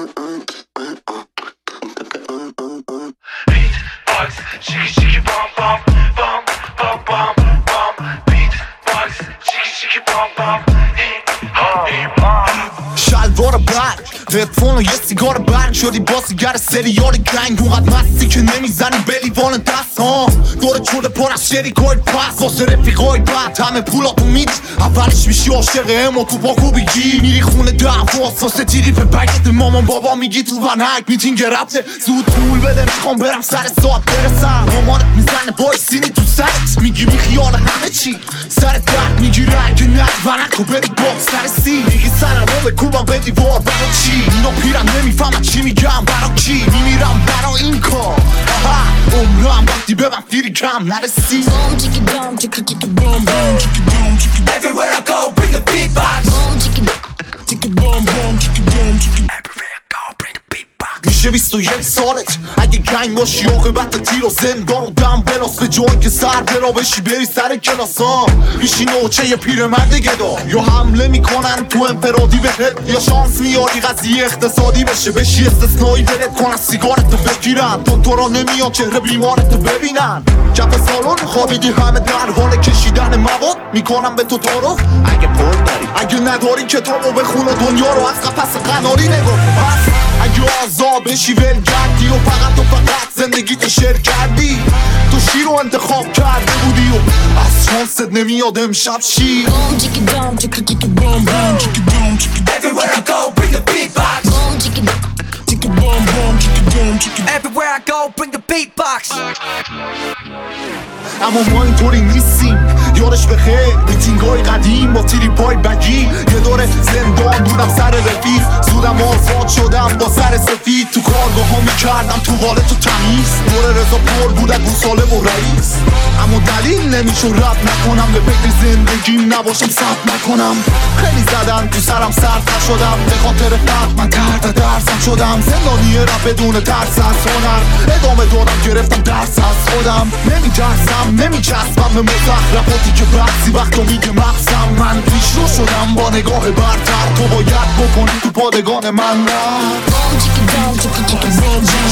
Shiki shiki bum bum bum bum bum bum. Beatbox, shiki shiki bum bum. شلوار برگ تلفن و یه سیگار برگ شدی بازیگر سریال گنگ اونقدر مستی که نمیزنی به لیوان دست ها دور چوله پر از شریکای پس واسه رفیقای بد همه پولاتو میدی اولش میشی عاشق امو تو باکو بگی میری خونه دعواست واسه تیری به بگت مامان بابا میگی تو ونک میتینگ رفته زود پول بده میخوام برم سر ساعت برسم مامانت میزنه بای سینی تو سرت میگی بی خیال همه چی سرت درد میگیره اگه نه ونک و بری باک سر سی میگی سرم رو بکوبم به دیوار برا چی اینا پیرم نمیفهمم چی میگم برا کی میمیرم برا این کار عمرم وقتی به من فیری کم نرسی Everywhere I go, bring the beatbox. میشه 21 سالت اگه گنگ باشی عاقبت تیر و زندان و دم بلاس به جایی که سر برا بشی بری سر کلاسا میشی نوچه یه پیرمرد گدا یا حمله میکنن تو انفرادی بهت یا شانس میاری قضیه اقتصادی بشی استثنایی دلت کنن سیگارتو بگیرن دکترا نمیان چهره بیمارتو ببینن کف سالن خوابیدی همه در حال کشیدن مواد میکنم به تو تعارف اگه پول داری اگه نداری کتابو بخون و دنیا رو از قفس قناری نگاه پس اگه آزاد بشی ولگردی و فقط زندگی تو شیر کردی تو شیر رو انتخاب کرده بودی و از شانست نمیاد امشب شیر Everywhere I go, bring the beatbox. Everywhere I go, bring the beatbox. اما ما اینطوری نیستیم یادش بخیر میتینگای قدیم با تیری پای بگی یه دور زندان بودم سر رفیق زودم آزاد شدم با سر سفید تو کارگاه ها میکردم تو حال تو تمیز دور رضا پر بودن گو سالم و رئیس اما دلیل نمیشون رد نکنم به فکر زندگیم نباشم ثبت نکنم خیلی زدن تو سرم سرد شدم به خاطر فرق من تحت درسم شدم زندانی رفت بدون ترس از هنر ادامه دادم گرفتم درس از خودم نمیترسم نمیچسبم به مزخرفاتی که بعضی وقتا میگه مغزم من پیشرو شدم با نگاه برتر تو باید بکنی تو پادگان من